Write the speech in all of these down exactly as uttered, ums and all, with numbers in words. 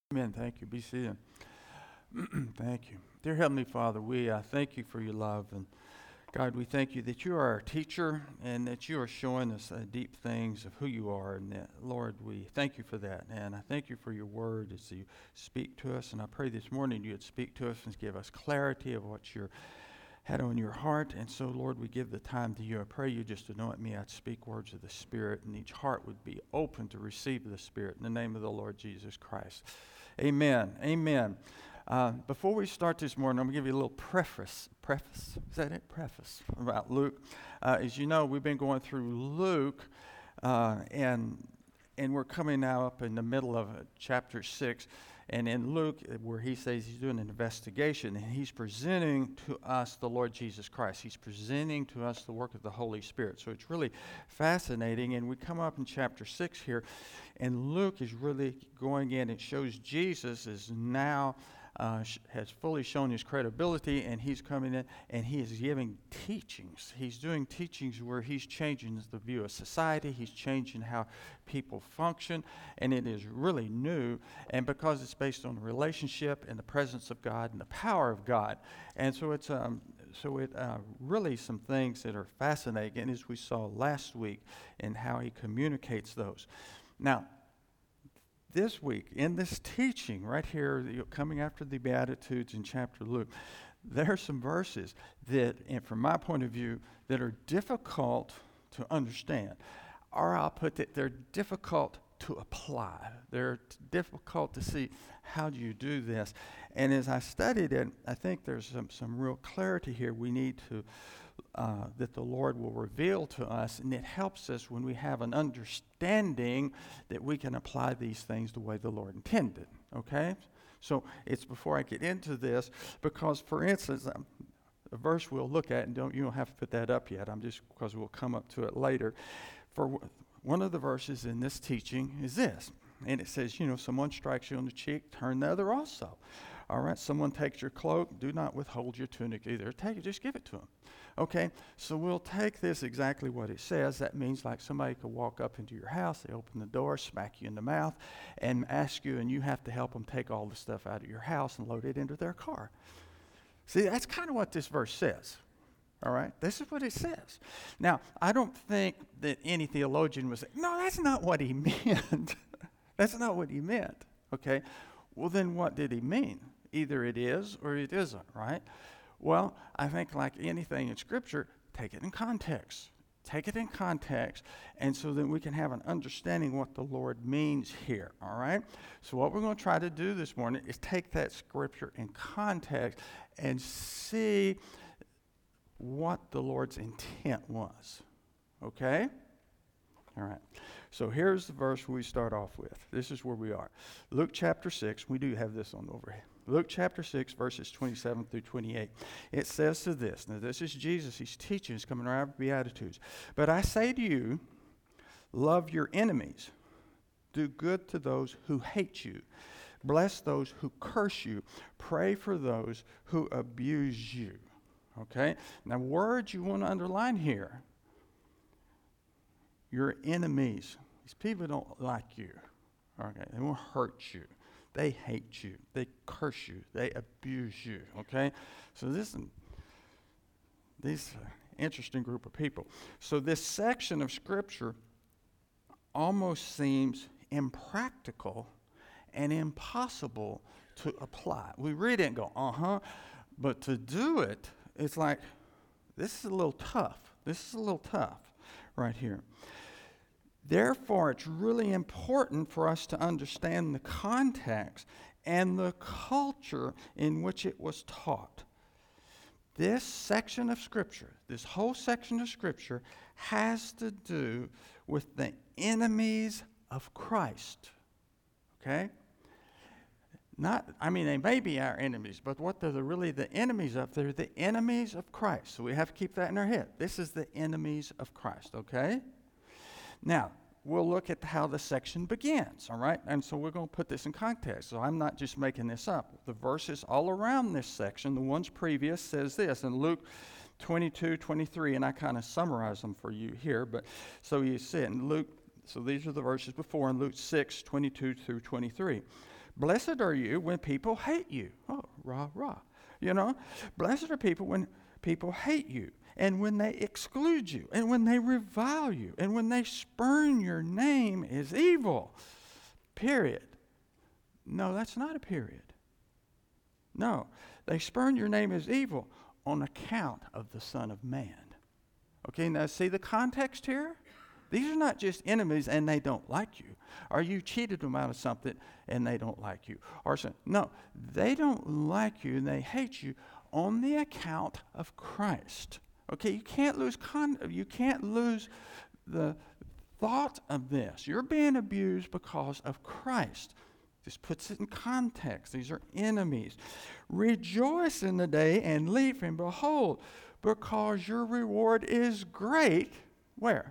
Amen. Thank you. Be seated. Thank you. Dear Heavenly Father, we uh, thank you for your love. And God, we thank you that you are our teacher and that you are showing us uh, deep things of who you are. And that, Lord, we thank you for that. And I thank you for your word as you speak to us. And I pray this morning you would speak to us and give us clarity of what you had on your heart. And so, Lord, we give the time to you. I pray you just anoint me. I'd speak words of the Spirit, and each heart would be open to receive the Spirit in the name of the Lord Jesus Christ. Amen. Amen. Uh, before we start this morning, I'm going to give you a little preface. Preface? Is that it? Preface about Luke. Uh, as you know, we've been going through Luke, uh, and and we're coming now up in the middle of uh, chapter six. And in Luke, where he says he's doing an investigation, and he's presenting to us the Lord Jesus Christ. He's presenting to us the work of the Holy Spirit. So it's really fascinating. And we come up in chapter six here, and Luke is really going in. It shows Jesus is now uh, sh- has fully shown his credibility, and he's coming in, and he is giving teachings. He's doing teachings where he's changing the view of society. He's changing how people function, and it is really new. And because it's based on the relationship and the presence of God and the power of God, and so it's um, so it uh, really some things that are fascinating, and as we saw last week, and how he communicates those. Now, this week, in this teaching right here, you know, coming after the Beatitudes in chapter Luke, there are some verses that, and from my point of view, that are difficult to understand. Or I'll put it, they're difficult to apply. They're t- difficult to see how do you do this. And as I studied it, I think there's some, some real clarity here we need to Uh, that the Lord will reveal to us, and it helps us when we have an understanding that we can apply these things the way the Lord intended, okay? So it's before I get into this, because for instance, um, a verse we'll look at, and don't you don't have to put that up yet, I'm just, because we'll come up to it later. For w- one of the verses in this teaching is this, and it says, you know, someone strikes you on the cheek, turn the other also. All right, someone takes your cloak, do not withhold your tunic either. Take it, just give it to them. Okay, so we'll take this exactly what it says. That means like somebody could walk up into your house, they open the door, smack you in the mouth, and ask you, and you have to help them take all the stuff out of your house and load it into their car. See, that's kind of what this verse says. All right, this is what it says. Now, I don't think that any theologian was saying, no, that's not what he meant. That's not what he meant. Okay, well, then what did he mean? Either it is or it isn't, right? Well, I think like anything in Scripture, take it in context. Take it in context, and so then we can have an understanding what the Lord means here, all right? So what we're going to try to do this morning is take that Scripture in context and see what the Lord's intent was, okay? All right, so here's the verse we start off with. This is where we are. Luke chapter six, we do have this on the overhead. Luke chapter six, verses twenty-seven through twenty-eight. It says to this, now this is Jesus, he's teaching, he's coming around with Beatitudes. But I say to you, love your enemies. Do good to those who hate you. Bless those who curse you. Pray for those who abuse you. Okay, now words you want to underline here. Your enemies. These people don't like you. Okay, they won't hurt you. They hate you. They curse you. They abuse you. Okay, so this these uh, interesting group of people. So this section of Scripture almost seems impractical and impossible to apply. We read it and go, uh huh, but to do it, it's like this is a little tough. This is a little tough right here. Therefore, it's really important for us to understand the context and the culture in which it was taught. This section of Scripture, this whole section of Scripture, has to do with the enemies of Christ. Okay? Not, I mean, they may be our enemies, but what they're really the enemies of, they're the enemies of Christ. So we have to keep that in our head. This is the enemies of Christ, okay? Now, we'll look at how the section begins, all right? And so we're going to put this in context. So I'm not just making this up. The verses all around this section, the ones previous, says this. In Luke twenty-two, twenty-three, and I kind of summarize them for you here. But so you see it in Luke, so these are the verses before in Luke six, twenty-two through twenty-three. Blessed are you when people hate you. Oh, rah, rah. You know, blessed are people when people hate you, and when they exclude you, and when they revile you, and when they spurn your name as evil. Period. No, that's not a period. No, they spurn your name as evil on account of the Son of Man. Okay, now see the context here? These are not just enemies and they don't like you. Or you cheated them out of something and they don't like you. Or so, no, they don't like you and they hate you on the account of Christ. Okay, you can't lose con- you can't lose the thought of this. You're being abused because of Christ. This puts it in context. These are enemies. Rejoice in the day and leap and behold, because your reward is great. Where?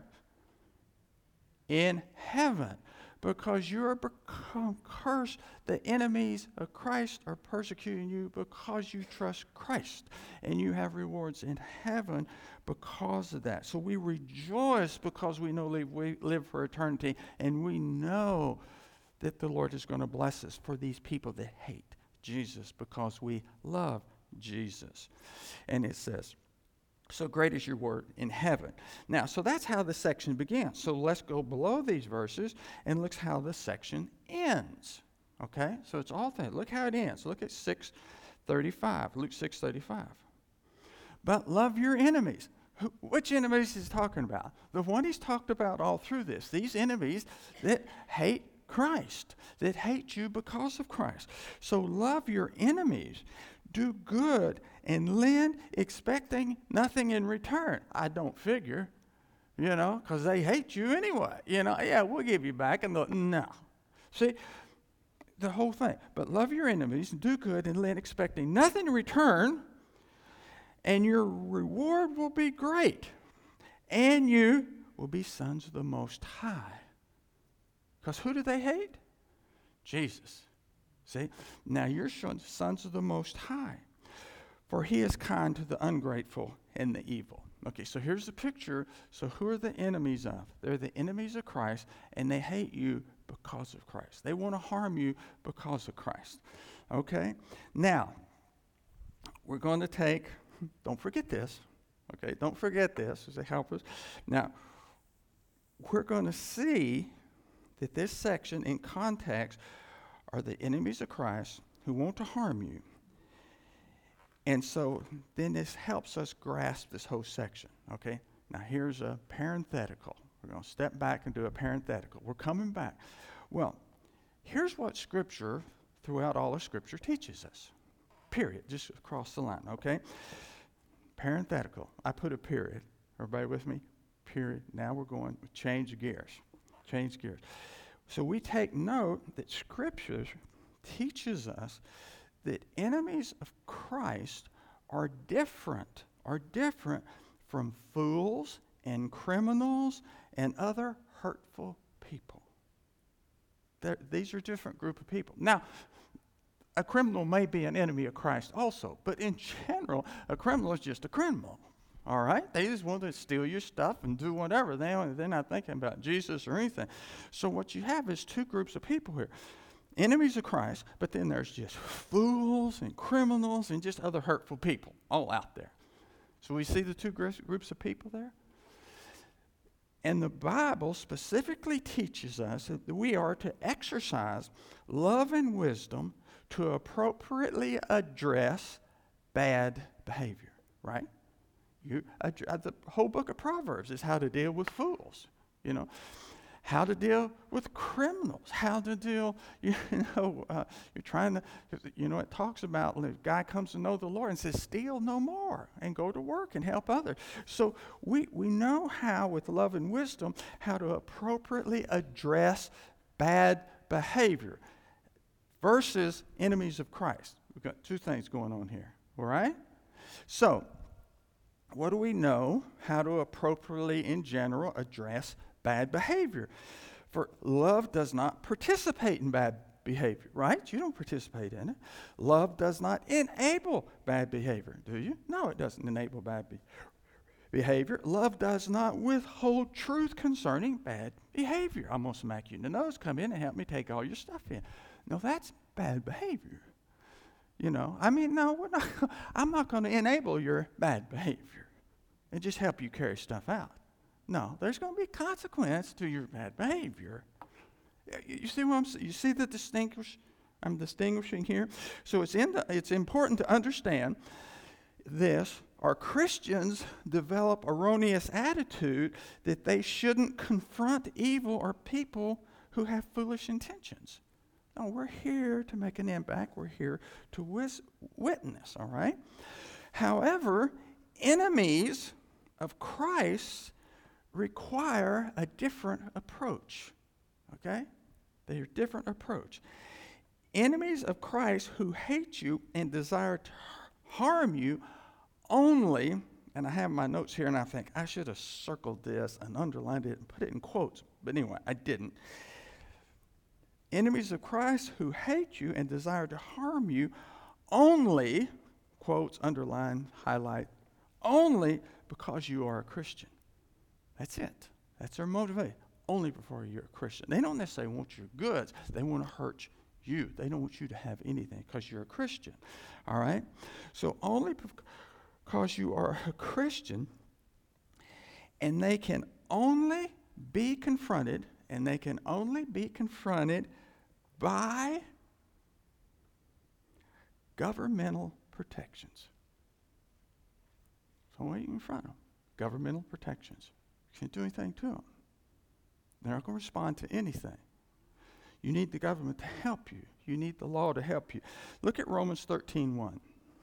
In heaven. Because you are become cursed. The enemies of Christ are persecuting you because you trust Christ. And you have rewards in heaven because of that. So we rejoice because we know we live for eternity. And we know that the Lord is going to bless us for these people that hate Jesus because we love Jesus. And it says, so great is your word in heaven. Now, so that's how the section begins. So let's go below these verses and look how the section ends. Okay? So it's all that. Look how it ends. Look at six thirty-five. Luke six thirty-five. But love your enemies. Who, which enemies is he talking about? The one he's talked about all through this. These enemies that hate Christ, that hate you because of Christ. So love your enemies. Do good and lend, expecting nothing in return. I don't figure, you know, because they hate you anyway. You know, yeah, we'll give you back. And the, no. See, the whole thing. But love your enemies, do good and lend, expecting nothing in return, and your reward will be great. And you will be sons of the Most High. Because who do they hate? Jesus. See? Now you're sons of the Most High. For he is kind to the ungrateful and the evil. Okay, so here's the picture. So who are the enemies of? They're the enemies of Christ, and they hate you because of Christ. They want to harm you because of Christ. Okay? Now, we're going to take, don't forget this. Okay, don't forget this as they help us. Now, we're going to see that this section in context are the enemies of Christ who want to harm you. And so then this helps us grasp this whole section, okay? Now here's a parenthetical. We're going to step back and do a parenthetical. We're coming back. Well, here's what Scripture, throughout all of Scripture, teaches us. Period. Just across the line, okay? Parenthetical. I put a period. Everybody with me? Period. Now we're going to change gears. Change gears. So we take note that Scripture teaches us that enemies of Christ are different, are different from fools and criminals and other hurtful people. They're, these are a different group of people. Now, a criminal may be an enemy of Christ also, but in general, a criminal is just a criminal. All right? They just want to steal your stuff and do whatever. They don't, they're not thinking about Jesus or anything. So what you have is two groups of people here. Enemies of Christ, but then there's just fools and criminals and just other hurtful people all out there. So we see the two groups of people there. And the Bible specifically teaches us that we are to exercise love and wisdom to appropriately address bad behavior, right? You, uh, the whole book of Proverbs is how to deal with fools, you know, how to deal with criminals, how to deal, you know, uh, you're trying to, you know, it talks about the guy comes to know the Lord and says, steal no more and go to work and help others. So we, we know how, with love and wisdom, how to appropriately address bad behavior versus enemies of Christ. We've got two things going on here, all right? So, what do we know how to appropriately, in general, address bad behavior? For love does not participate in bad behavior, right? You don't participate in it. Love does not enable bad behavior, do you? No, it doesn't enable bad be- behavior. Love does not withhold truth concerning bad behavior. I'm going to smack you in the nose. Come in and help me take all your stuff in. No, that's bad behavior. You know, I mean, no, we're not, I'm not going to enable your bad behavior and just help you carry stuff out. No, there's going to be consequence to your bad behavior. You see what I'm saying? You see the distinguish? I'm distinguishing here. So it's in the, it's important to understand this. Our Christians develop erroneous attitude that they shouldn't confront evil or people who have foolish intentions. No, we're here to make an impact. We're here to wis- witness, all right? However, enemies of Christ require a different approach, okay? They're a different approach. Enemies of Christ who hate you and desire to harm you only, and I have my notes here and I think I should have circled this and underlined it and put it in quotes, but anyway, I didn't. Enemies of Christ who hate you and desire to harm you only, quotes, underline, highlight, only because you are a Christian. That's it. That's their motivation. Only before you're a Christian. They don't necessarily want your goods. They want to hurt you. They don't want you to have anything because you're a Christian. All right? So only because you are a Christian, and they can only be confronted, and they can only be confronted by governmental protections. So what you confront them? Governmental protections. You can't do anything to them. They're not going to respond to anything. You need the government to help you. You need the law to help you. Look at Romans thirteen one.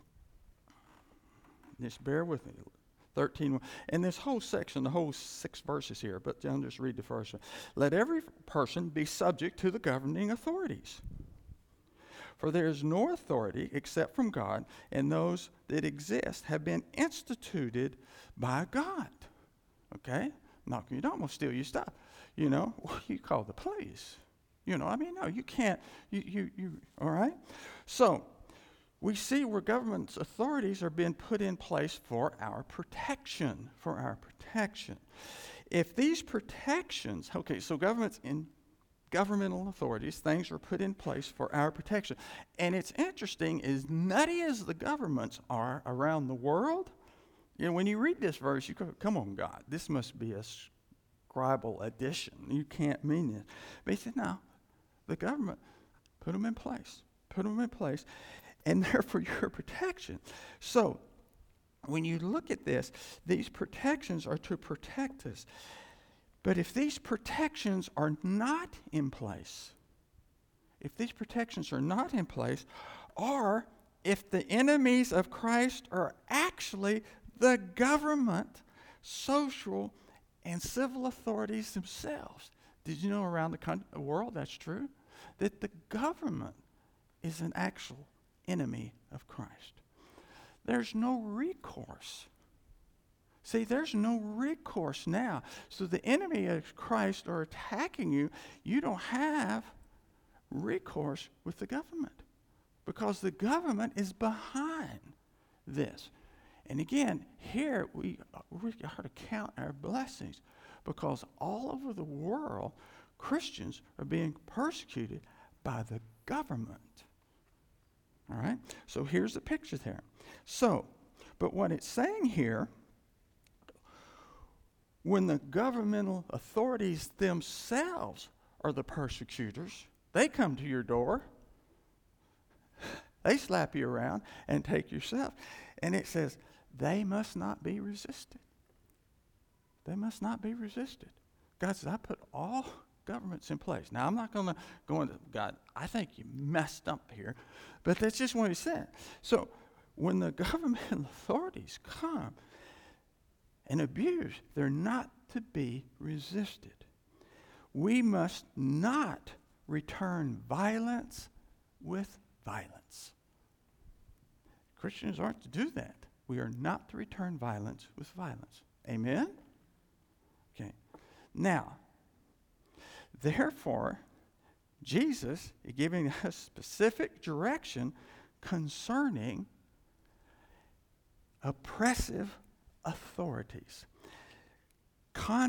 Just bear with me. thirteen one. And this whole section, the whole six verses here, but I'll just read the first one. Let every person be subject to the governing authorities. For there is no authority except from God, and those that exist have been instituted by God. Okay? Knocking your door, I'm going to steal your stuff. You know, well, you call the police. You know, I mean, no, you can't. You, you, you, all right? So, we see where government's authorities are being put in place for our protection, for our protection. If these protections, okay, so governments in governmental authorities, things are put in place for our protection. And it's interesting, as nutty as the governments are around the world, you know, when you read this verse, you go, come on, God, this must be a scribal addition. You can't mean this. But he said, no, the government put them in place, put them in place, and they're for your protection. So, when you look at this, these protections are to protect us. But if these protections are not in place, if these protections are not in place, or if the enemies of Christ are actually the government, social, and civil authorities themselves. Did you know around the, country, the world that's true? That the government is an actual enemy of Christ. There's no recourse. See, there's no recourse now. So the enemy of Christ are attacking you. You don't have recourse with the government because the government is behind this. And again, here we, we are to count our blessings because all over the world, Christians are being persecuted by the government. All right? So here's the picture there. So, but what it's saying here, when the governmental authorities themselves are the persecutors, they come to your door, they slap you around and take your stuff. And it says, they must not be resisted. They must not be resisted. God says, I put all governments in place. Now, I'm not going to go into, God, I think you messed up here. But that's just what he said. So, when the government authorities come and abuse, they're not to be resisted. We must not return violence with violence. Christians aren't to do that. We are not to return violence with violence. Amen? Okay. Now, therefore, Jesus is giving us specific direction concerning oppressive authorities.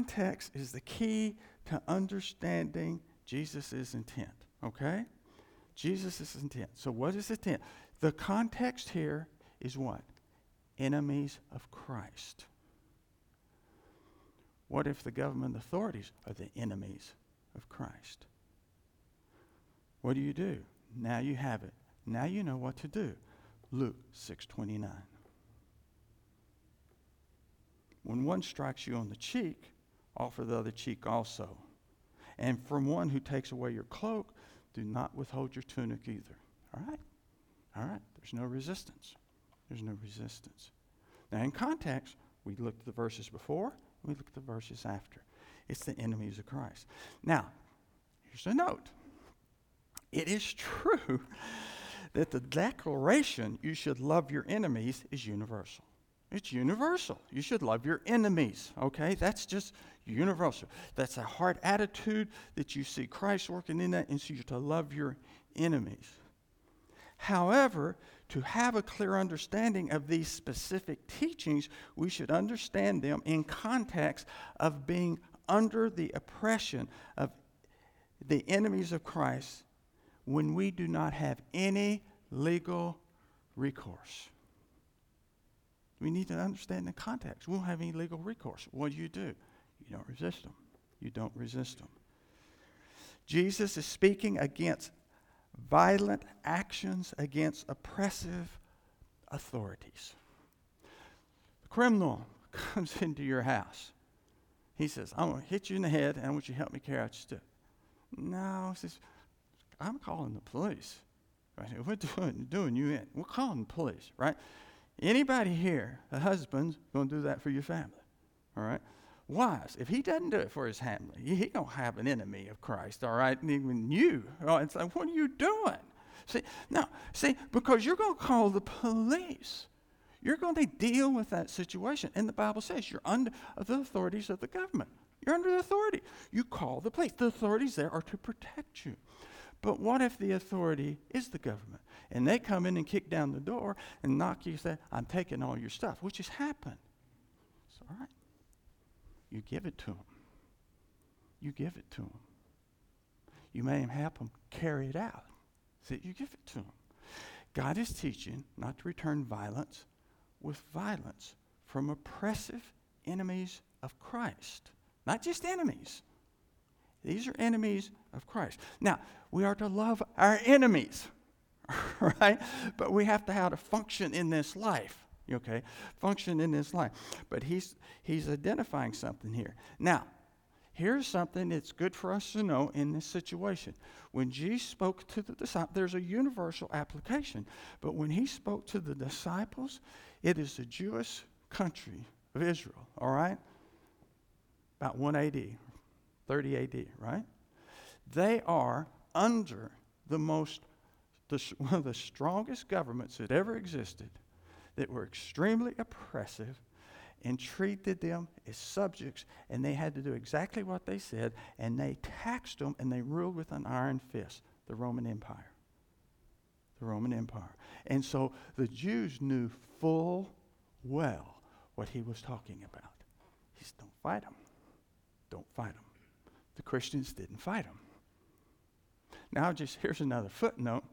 Context is the key to understanding Jesus' intent, okay? Jesus' intent. So what is intent? The context here is what? Enemies of Christ. What if the government authorities are the enemies of Christ? What do you do? Now you have it. Now you know what to do. Luke six twenty-nine. When one strikes you on the cheek, offer the other cheek also. And from one who takes away your cloak, do not withhold your tunic either. All right? All right. There's no resistance. There's no resistance. Now, in context, we looked at the verses before, we look at the verses after. It's the enemies of Christ. Now, here's a note. It is true that the declaration, you should love your enemies, is universal. It's universal. You should love your enemies, okay? That's just universal. That's a heart attitude that you see Christ working in that, and so you're to love your enemies. However, to have a clear understanding of these specific teachings, we should understand them in context of being under the oppression of the enemies of Christ when we do not have any legal recourse. We need to understand the context. We don't have any legal recourse. What do you do? You don't resist them. You don't resist them. Jesus is speaking against violent actions against oppressive authorities. The criminal comes into your house. He says, I'm going to hit you in the head, and I want you to help me carry out your stuff. No, he says, I'm calling the police. Right? We're doing, doing you in. We're calling the police, right? Anybody here, a husband's going to do that for your family, all right? Wives, if he doesn't do it for his family, he, he don't have an enemy of Christ, all right? And even you, oh, it's like, what are you doing? See, no, see, because you're going to call the police. You're going to deal with that situation. And the Bible says you're under the authorities of the government. You're under the authority. You call the police. The authorities there are to protect you. But what if the authority is the government? And they come in and kick down the door and knock you and say, I'm taking all your stuff, which has happened. It's all right. You give it to them. You give it to them. You may help them carry it out. So you give it to them. God is teaching not to return violence with violence from oppressive enemies of Christ. Not just enemies. These are enemies of Christ. Now, we are to love our enemies, right? But we have to how to function in this life, okay? Function in this life. But he's he's identifying something here. Now, here's something that's good for us to know in this situation. When Jesus spoke to the disciples, there's a universal application. But when he spoke to the disciples, it is the Jewish country of Israel, all right? About one A D, thirty A D, right? They are under the most, the, one of the strongest governments that ever existed that were extremely oppressive and treated them as subjects, and they had to do exactly what they said, and they taxed them, and they ruled with an iron fist, the Roman Empire. The Roman Empire. And so the Jews knew full well what he was talking about. He said, don't fight them. Don't fight them. The Christians didn't fight them. Now, just here's another footnote.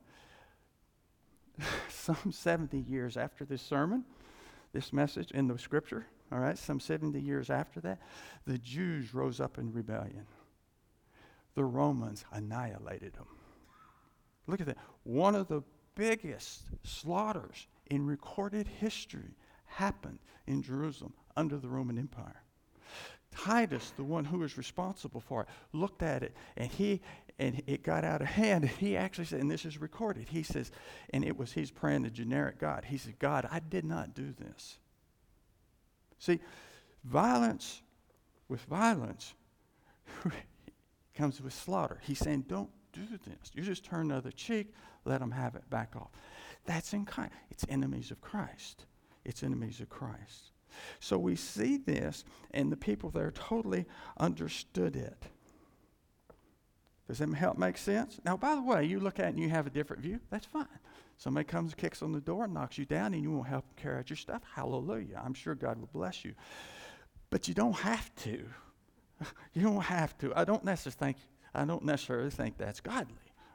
Some seventy years after this sermon, this message in the scripture, all right, some seventy years after that, the Jews rose up in rebellion. The Romans annihilated them. Look at that. One of the biggest slaughters in recorded history happened in Jerusalem under the Roman Empire. Titus, the one who was responsible for it, looked at it, and he and it got out of hand. He actually said, and this is recorded, he says, and it was, he's praying to generic God. He said, God, I did not do this. See, violence with violence comes with slaughter. He's saying, don't do this. You just turn the other cheek, let them have it, back off. That's in kind. It's enemies of Christ. It's enemies of Christ. So we see this, and the people there totally understood it. Does that help make sense? Now, by the way, you look at it and you have a different view, that's fine. Somebody comes, kicks on the door, knocks you down, and you won't help them carry out your stuff. Hallelujah. I'm sure God will bless you. But you don't have to. You don't have to. I don't necessarily think, I don't necessarily think that's godly.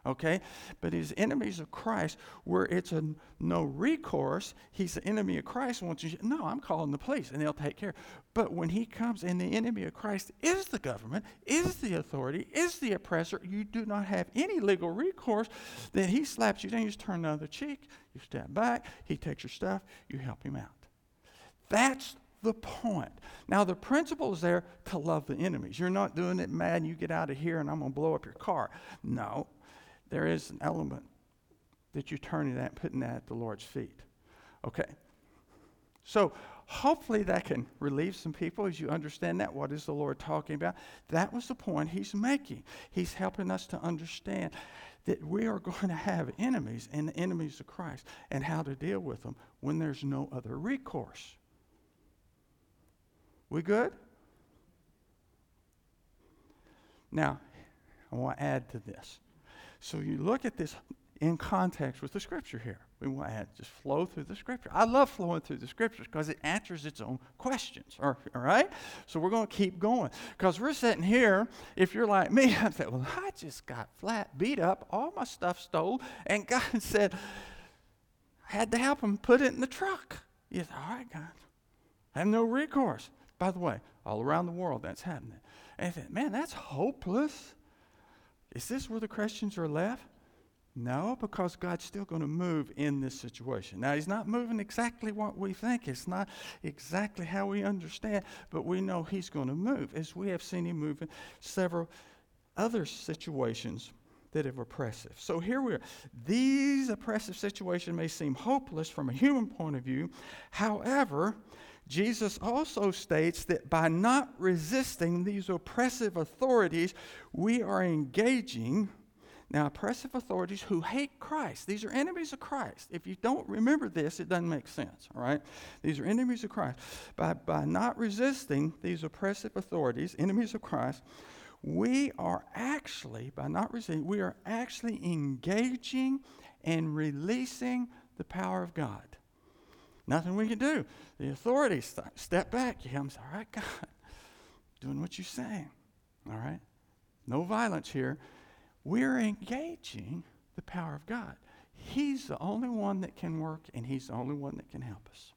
okay? But his enemies of Christ, where it's a no recourse, he's the enemy of Christ. Wants you, no, I'm calling the police, and they'll take care. But when he comes, and the enemy of Christ is the government, is the authority, is the oppressor, you do not have any legal recourse, then he slaps you down, you just turn the other cheek, you step back, he takes your stuff, you help him out. That's the point. Now, the principle is there to love the enemies. You're not doing it mad and you get out of here and I'm going to blow up your car. No, there is an element that you're turning that and putting that at the Lord's feet. Okay. So hopefully that can relieve some people as you understand that. What is the Lord talking about? That was the point he's making. He's helping us to understand that we are going to have enemies and the enemies of Christ and how to deal with them when there's no other recourse. We good? Now, I want to add to this. So you look at this in context with the scripture here. We want to add, just flow through the scripture. I love flowing through the scriptures because it answers its own questions. All right? So we're going to keep going. Because we're sitting here, if you're like me, I said, well, I just got flat beat up, all my stuff stole, and God said, I had to help him put it in the truck. You said, all right, God. I have no recourse. By the way, all around the world that's happening. And I said, man, that's hopeless. Is this where the Christians are left? No, because God's still going to move in this situation. Now, he's not moving exactly what we think. It's not exactly how we understand, but we know he's going to move, as we have seen him move in several other situations that are oppressive. So here we are. These oppressive situations may seem hopeless from a human point of view. However, Jesus also states that by not resisting these oppressive authorities, we are engaging, now oppressive authorities who hate Christ. These are enemies of Christ. If you don't remember this, it doesn't make sense, all right? These are enemies of Christ. By, by not resisting these oppressive authorities, enemies of Christ, we are actually, by not resisting, we are actually engaging and releasing the power of God. Nothing we can do. The authorities st- step back. You come and say, all right, God, doing what you're saying. All right? No violence here. We're engaging the power of God. He's the only one that can work, and he's the only one that can help us.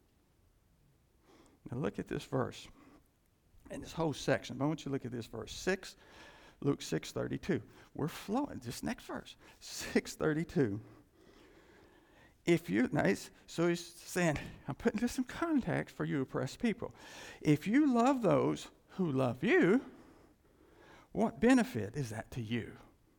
Now look at this verse. And this whole section. But I want you to look at this verse. six, Luke six thirty-two. We're flowing. This next verse. six thirty-two. If you, nice, so he's saying, I'm putting this in context for you oppressed people. If you love those who love you, what benefit is that to you?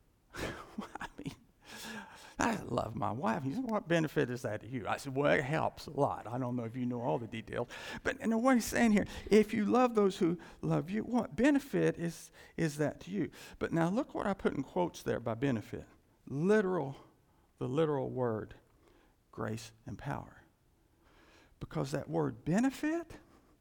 I mean, I love my wife. He said, what benefit is that to you? I said, well, it helps a lot. I don't know if you know all the details. But in what he's saying here, if you love those who love you, what benefit is, is that to you? But now look what I put in quotes there by benefit. Literal, the literal word. Grace and power. Because that word benefit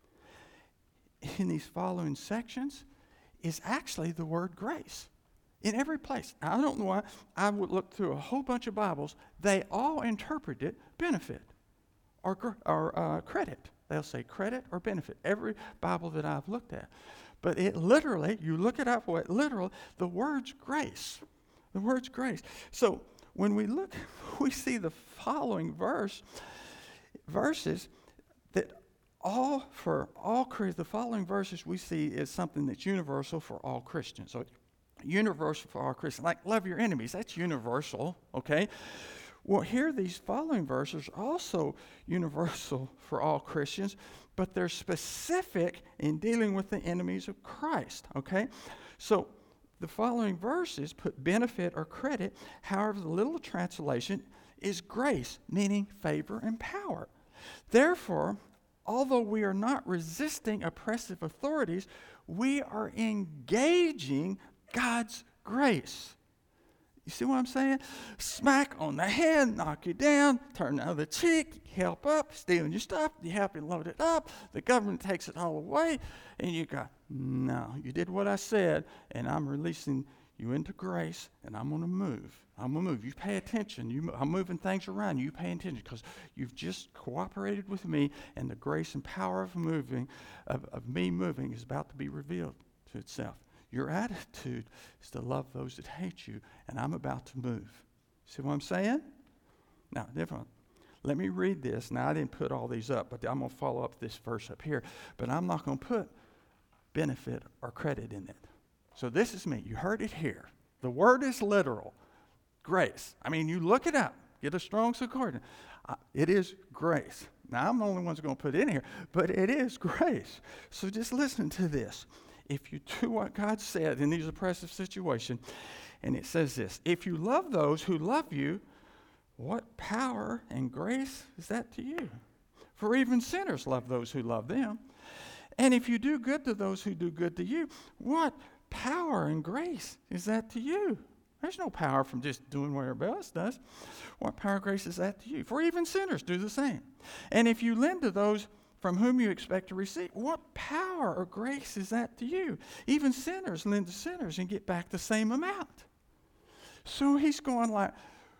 in these following sections is actually the word grace. In every place. I don't know why. I would look through a whole bunch of Bibles. They all interpret it benefit or, or uh, credit. They'll say credit or benefit. Every Bible that I've looked at. But it literally, you look it up for it, literal, the word's grace. The word's grace. So when we look, we see the following verse, verses that all, for all, the following verses we see is something that's universal for all Christians. So universal for all Christians, like love your enemies, that's universal, okay? Well, here these following verses are also universal for all Christians, but they're specific in dealing with the enemies of Christ, okay? So the following verses put benefit or credit. However, the little translation is grace, meaning favor and power. Therefore, although we are not resisting oppressive authorities, we are engaging God's grace. You see what I'm saying? Smack on the head, knock you down, turn the other cheek, help up, stealing your stuff, you help him load it up, the government takes it all away, and you go, no, you did what I said, and I'm releasing you into grace, and I'm going to move. I'm going to move. You pay attention. You, I'm moving things around. You pay attention because you've just cooperated with me, and the grace and power of moving, of, of me moving is about to be revealed to itself. Your attitude is to love those that hate you, and I'm about to move. See what I'm saying? Now, different. Let me read this. Now, I didn't put all these up, but I'm going to follow up this verse up here. But I'm not going to put benefit or credit in it. So this is me. You heard it here. The word is literal. Grace. I mean, you look it up. Get a Strong's Concordance. Uh, it is grace. Now, I'm the only one who's going to put it in here, but it is grace. So just listen to this. If you do what God said in these oppressive situations, and it says this, if you love those who love you, what power and grace is that to you? For even sinners love those who love them. And if you do good to those who do good to you, what power and grace is that to you? There's no power from just doing what everybody else does. What power and grace is that to you? For even sinners do the same. And if you lend to those from whom you expect to receive, what power or grace is that to you? Even sinners lend to sinners and get back the same amount. So he's going like,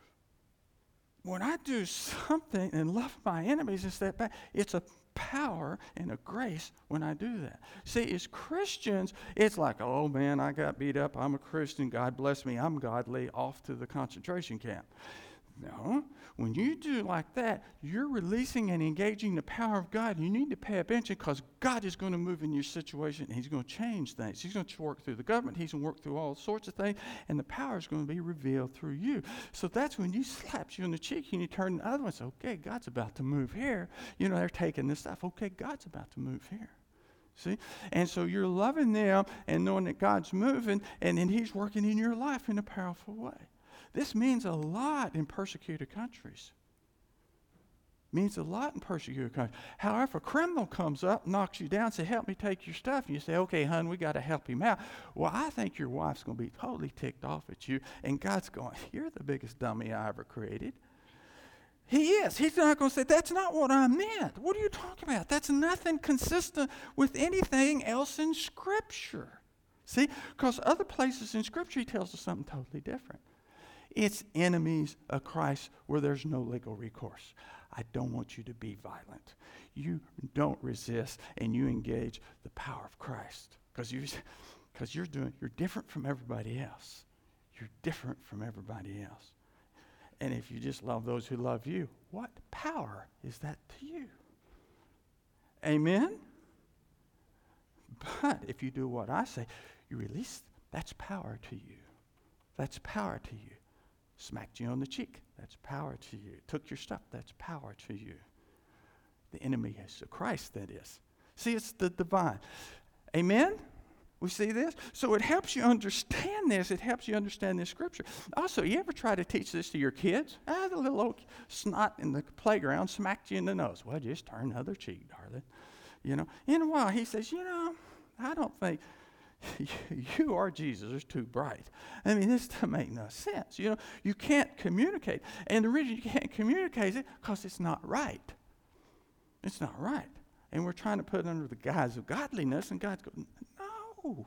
when I do something and love my enemies and step back, it's a power and a grace when I do that. See, as Christians, it's like, oh man, I got beat up. I'm a Christian. God bless me. I'm godly. Off to the concentration camp. No, when you do like that, you're releasing and engaging the power of God. You need to pay attention because God is going to move in your situation and he's going to change things. He's going to work through the government. He's going to work through all sorts of things, and the power is going to be revealed through you. So that's when he slaps you in the cheek and you turn the other one and say, okay, God's about to move here. You know, they're taking this stuff. Okay, God's about to move here. See? And so you're loving them and knowing that God's moving and then he's working in your life in a powerful way. This means a lot in persecuted countries. Means a lot in persecuted countries. However, a criminal comes up, knocks you down, says, help me take your stuff. And you say, okay, hon, we got to help him out. Well, I think your wife's going to be totally ticked off at you. And God's going, you're the biggest dummy I ever created. He is. He's not going to say, that's not what I meant. What are you talking about? That's nothing consistent with anything else in Scripture. See? Because other places in Scripture, he tells us something totally different. It's enemies of Christ where there's no legal recourse. I don't want you to be violent. You don't resist and you engage the power of Christ because you, because you're doing, you're different from everybody else. You're different from everybody else. And if you just love those who love you, what power is that to you? Amen? But if you do what I say, you release, that's power to you. That's power to you. Smacked you on the cheek, that's power to you. Took your stuff, that's power to you. The enemy is the Christ, that is. See, it's the divine. Amen? We see this? So it helps you understand this. It helps you understand this Scripture. Also, you ever try to teach this to your kids? Ah, the little old snot in the playground smacked you in the nose. Well, just turn the other cheek, darling. You know, in a while, he says, you know, I don't think you or Jesus are too bright. I mean, this doesn't make no sense. You know, you can't communicate. And the reason you can't communicate is because it's not right. It's not right. And we're trying to put it under the guise of godliness, and God's going, no.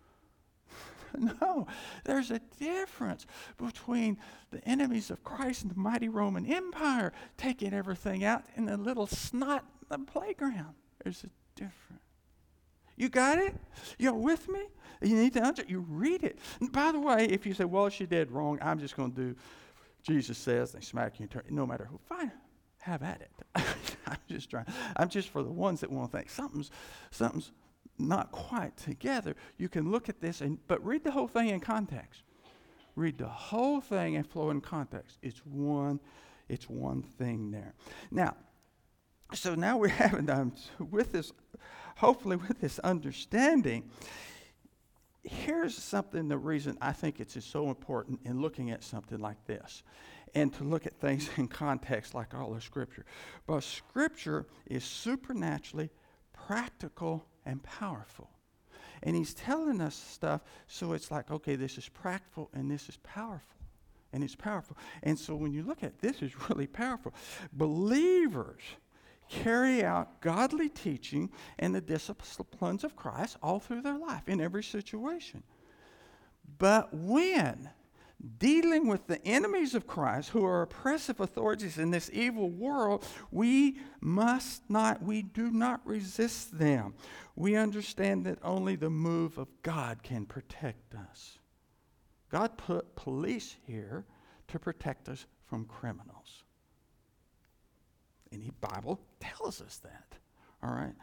No. There's a difference between the enemies of Christ and the mighty Roman Empire taking everything out in the little snot in the playground. There's a difference. You got it? You're with me? You need to understand. You read it. And by the way, if you say, well, she did wrong, I'm just going to do, Jesus says, they smack you and turn, no matter who, fine, have at it. I'm just trying. I'm just for the ones that want to think something's, something's not quite together. You can look at this, and but read the whole thing in context. Read the whole thing and flow in context. It's one, it's one thing there. Now, so now we're having, um, with this, hopefully with this understanding, here's something, the reason I think it's so important in looking at something like this and to look at things in context like all of Scripture. But Scripture is supernaturally practical and powerful. And he's telling us stuff, so it's like, okay, this is practical and this is powerful. And it's powerful. And so when you look at it, this is really powerful. Believers carry out godly teaching and the disciplines of Christ all through their life in every situation. But when dealing with the enemies of Christ who are oppressive authorities in this evil world, we must not, we do not resist them. We understand that only the move of God can protect us. God put police here to protect us from criminals. And the Bible tells us that, all right?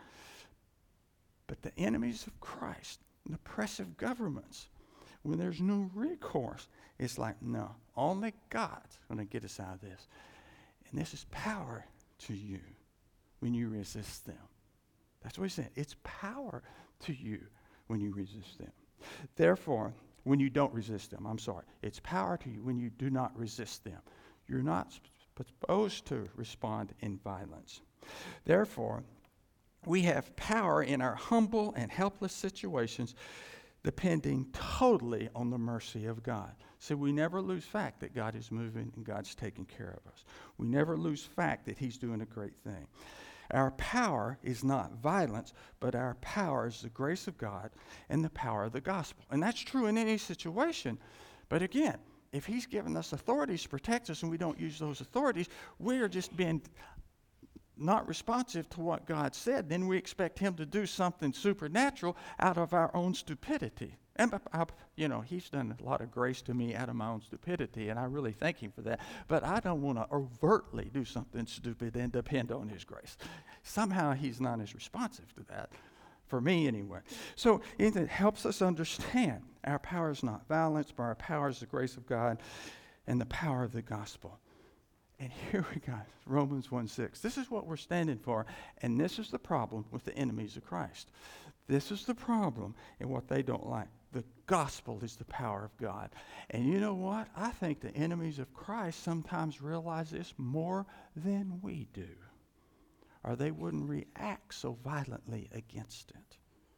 But the enemies of Christ, the oppressive governments, when there's no recourse, it's like, no, only God's going to get us out of this. And this is power to you when you resist them. That's what he said. It's power to you when you resist them. Therefore, when you don't resist them, I'm sorry, it's power to you when you do not resist them. You're not supposed to respond in violence. Therefore, we have power in our humble and helpless situations, depending totally on the mercy of God. So we never lose fact that God is moving and God's taking care of us. We never lose fact that he's doing a great thing. Our power is not violence, but our power is the grace of God and the power of the gospel. And that's true in any situation. But again, if he's given us authorities to protect us and we don't use those authorities, we are just being not responsive to what God said. Then we expect him to do something supernatural out of our own stupidity. And, I, you know, he's done a lot of grace to me out of my own stupidity, and I really thank him for that. But I don't want to overtly do something stupid and depend on his grace. Somehow he's not as responsive to that, for me anyway. So it helps us understand our power is not violence, but our power is the grace of God and the power of the gospel. And here we go, Romans one six. This is what we're standing for, and this is the problem with the enemies of Christ. This is the problem and what they don't like. The gospel is the power of God. And you know what? I think the enemies of Christ sometimes realize this more than we do, or they wouldn't react so violently against it.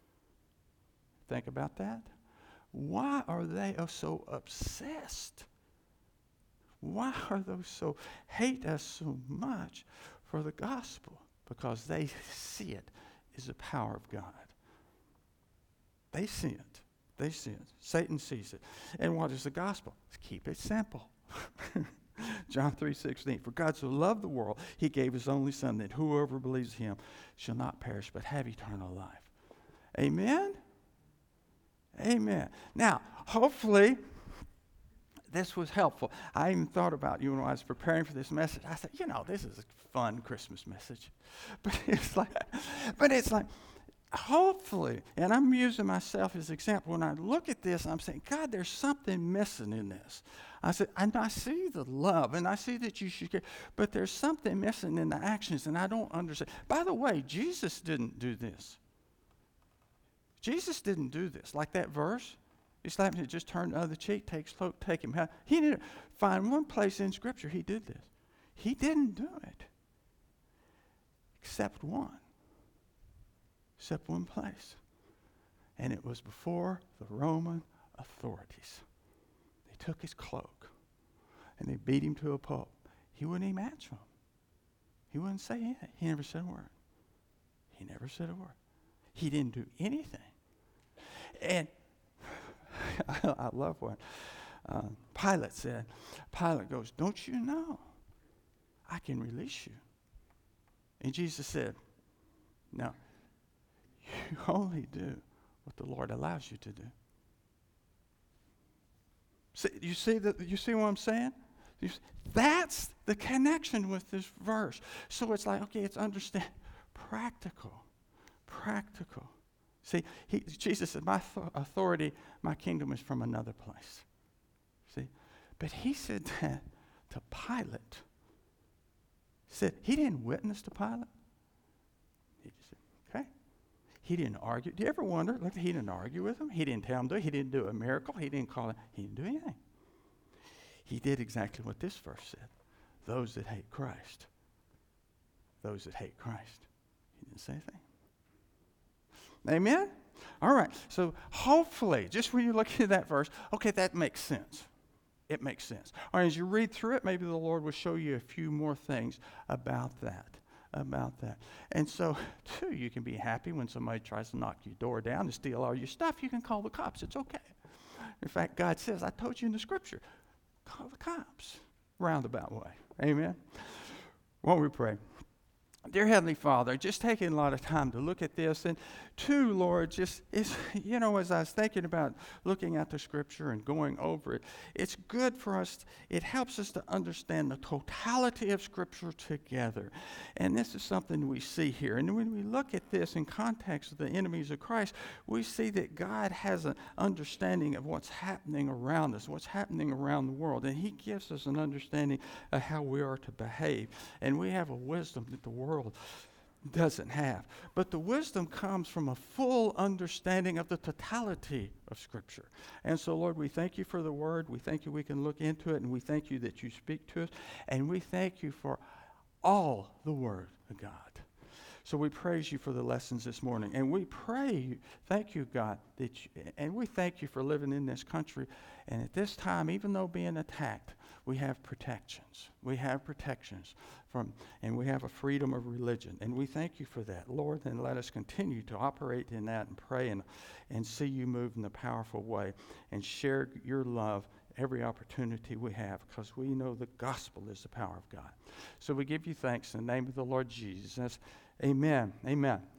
Think about that. Why are they so obsessed? Why are those so hate us so much for the gospel? Because they see it as the power of God. They see it. They see it. Satan sees it. And what is the gospel? Keep it simple. John three sixteen. For God so loved the world, he gave his only son, that whoever believes him shall not perish, but have eternal life. Amen? Amen. Now, hopefully, this was helpful. I even thought about you when I was preparing for this message. I said, you know, this is a fun Christmas message. But it's like, but it's like, hopefully, and I'm using myself as an example, when I look at this, I'm saying, God, there's something missing in this. I said, and I see the love, and I see that you should care, but there's something missing in the actions, and I don't understand. By the way, Jesus didn't do this. Jesus didn't do this. Like that verse, it's like he just turned the other cheek, takes cloak, take him. He didn't find one place in Scripture he did this. He didn't do it, except one. Except one place. And it was before the Roman authorities. They took his cloak and they beat him to a pulp. He wouldn't even answer them. He wouldn't say anything. He never said a word. He never said a word. He didn't do anything. And I love what uh, Pilate said. Pilate goes, don't you know I can release you? And Jesus said, no. You only do what the Lord allows you to do. See, you see that? You see what I'm saying? You see, that's the connection with this verse. So it's like, okay, it's understand practical, practical. See, he, Jesus said, "My th- authority, my kingdom is from another place." See, but he said that to Pilate. He said he didn't witness to Pilate. He just said, "Okay." He didn't argue. Do you ever wonder? Look, he didn't argue with him. He didn't tell him to do it. He didn't do a miracle. He didn't call it. He didn't do anything. He did exactly what this verse said. Those that hate Christ. Those that hate Christ. He didn't say anything. Amen? All right. So hopefully, just when you look at that verse, okay, that makes sense. It makes sense. All right, as you read through it, maybe the Lord will show you a few more things about that. About that. And so, too, you can be happy when somebody tries to knock your door down and steal all your stuff. You can call the cops. It's okay. In fact, God says, I told you in the Scripture, call the cops. Roundabout way. Amen. Won't we pray? Dear Heavenly Father, just taking a lot of time to look at this. And two, Lord, just, it's, you know, as I was thinking about looking at the scripture and going over it, it's good for us, it helps us to understand the totality of scripture together. And this is something we see here. And when we look at this in context of the enemies of Christ, we see that God has an understanding of what's happening around us, what's happening around the world. And he gives us an understanding of how we are to behave. And we have a wisdom that the world doesn't have. But the wisdom comes from a full understanding of the totality of Scripture. And so, Lord, we thank you for the Word. We thank you we can look into it, and we thank you that you speak to us. And we thank you for all the Word of God. So we praise you for the lessons this morning. And we pray, thank you, God, that you, and we thank you for living in this country. And at this time, even though being attacked, we have protections. We have protections from, and we have a freedom of religion. And we thank you for that, Lord. And let us continue to operate in that and pray and, and see you move in a powerful way and share your love every opportunity we have, because we know the gospel is the power of God. So we give you thanks in the name of the Lord Jesus. Amen. Amen.